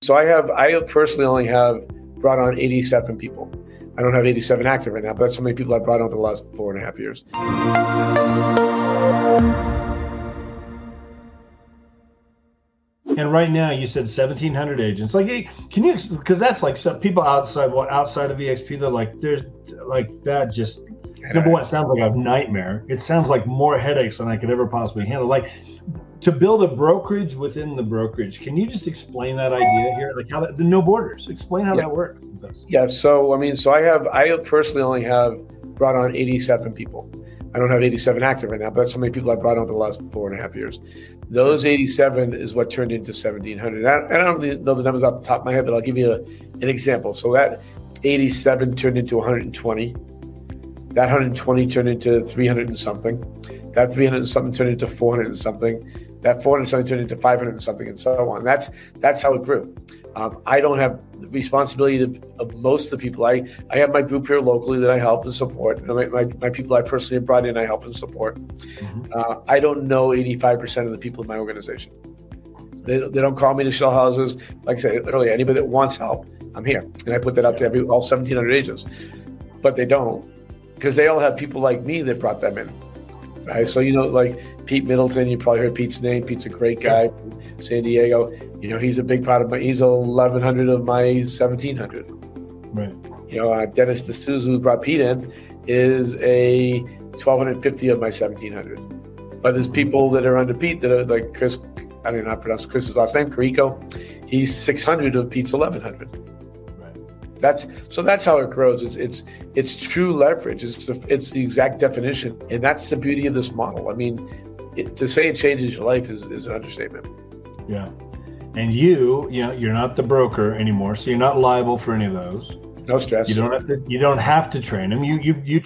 So I personally only have brought on 87 people. I don't have 87 active right now, but that's how many people I've brought on for the last 4.5 years. And right now, you said 1,700 agents. Like, hey, can you? Because that's like some people outside of EXP. They're like, there's like that. Just number one, it sounds like a nightmare. It sounds like more headaches than I could ever possibly handle. Like, to build a brokerage within the brokerage. Can you just explain that idea here? Like how the no borders. Explain how that works. Yeah. So I personally only have brought on 87 people. I don't have 87 active right now, but that's how many people I've brought on for the last 4.5 years. Those 87 is what turned into 1,700. I don't really know the numbers off the top of my head, but I'll give you an example. So that 87 turned into 120. That 120 turned into 300 and something. That 300 and something turned into 400 and something. That 400 and something turned into 500 and something, and so on. That's how it grew. I don't have the responsibility of most of the people. I have my group here locally that I help and support. My people I personally have brought in, I help and support. Mm-hmm. I don't know 85% of the people in my organization. They don't call me to show houses. Like I said earlier, anybody that wants help, I'm here. And I put that up to all 1,700 agents. But they don't, because they all have people like me that brought them in. Right? So, like Pete Middleton, you probably heard Pete's name. Pete's a great guy from San Diego. He's a big part of he's 1,100 of my 1,700. Right. Dennis D'Souza, who brought Pete in, is a 1,250 of my 1,700. But there's people that are under Pete that are like Chris, I don't know how to pronounce Chris's last name, Carico. He's 600 of Pete's 1,100. That's how it grows. It's true leverage. It's the exact definition, and that's the beauty of this model. I mean, to say it changes your life is an understatement. Yeah, and you're not the broker anymore, so you're not liable for any of those. No stress. You don't have to train them. You